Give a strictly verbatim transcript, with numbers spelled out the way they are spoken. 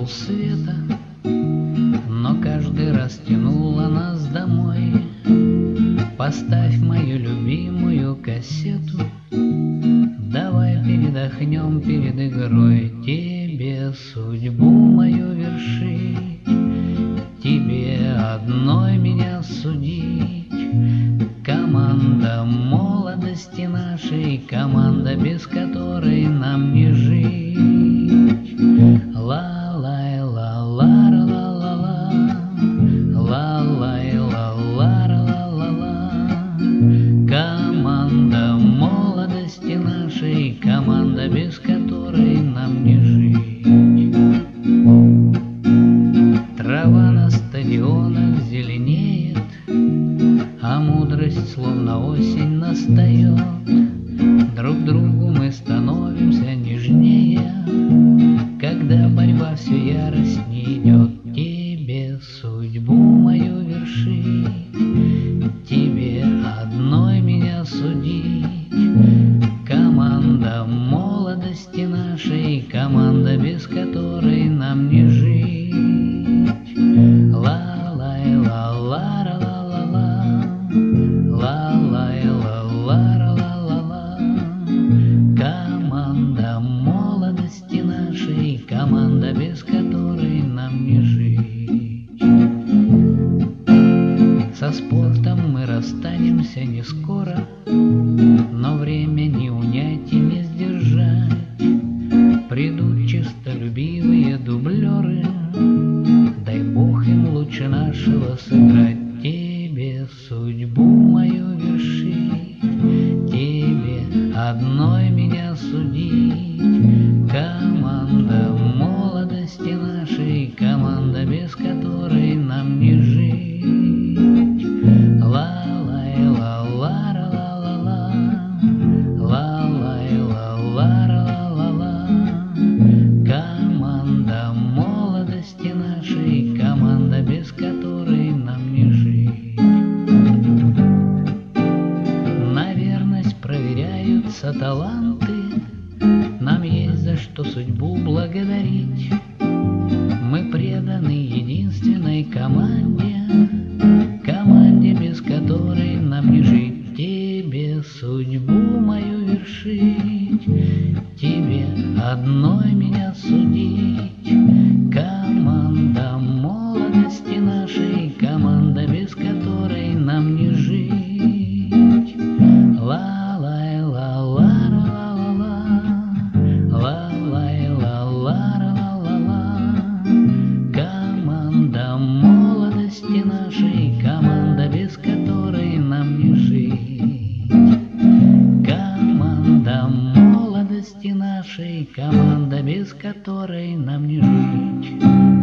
полсвета, но каждый раз тянула нас домой. Поставь мою любимую кассету, давай передохнем перед игрой. Тебе судьбу мою вершить, тебе одной меня судить. Команда молодости нашей, команда, без которой нам не жить. Ла-лай, ла-ла, ла-ла-ла, ла-лай, ла-ла, ла-ла-ла. Команда молодости нашей, команда, без которой нам не жить. Трава на стадионах зеленеет, а мудрость словно осень настает. Друг другу мы становимся нежнее, когда борьба все яростней идет. Тебе судьбу мою вершить, тебе одной меня судить. Команда молодости нашей, команда, без которой нам не жить. Ла-лай, ла-ла, ла-ла-ла, ла-лай, ла-ла, ла-ла-ла. Команда молодости нашей, команда, без которой нам не жить. Со спортом мы расстанемся не скоро, но время не унять и не сдержать. Придут чистолюбивые дублеры, дай Бог им лучше нашего сыграть. Тебе судьбу мою вершить, тебе одной меня судить. Команда молодости нашей, команда, без которой нам не жить. Ла-лай, ла-ла, ла-ла-ла, ла-лай, ла-ла, ла-ла-ла. Команда молодости нашей, команда, без которой нам не жить. На верность проверяются таланты, нам есть за что судьбу благодарить. Мы преданы единственной команде, команде, без которой нам не жить. Тебе судьбу мою вершить, тебе одной меня судить. Команда молодости нашей, команда, без которой нам не жить. Ла-лай, ла-ла, ла-ла-ла, ла-лай, ла-ла, ла-ла-ла. Команда молодости нашей, команда, без которой нам не жить. Команда молодости нашей, команда, без которой нам не жить.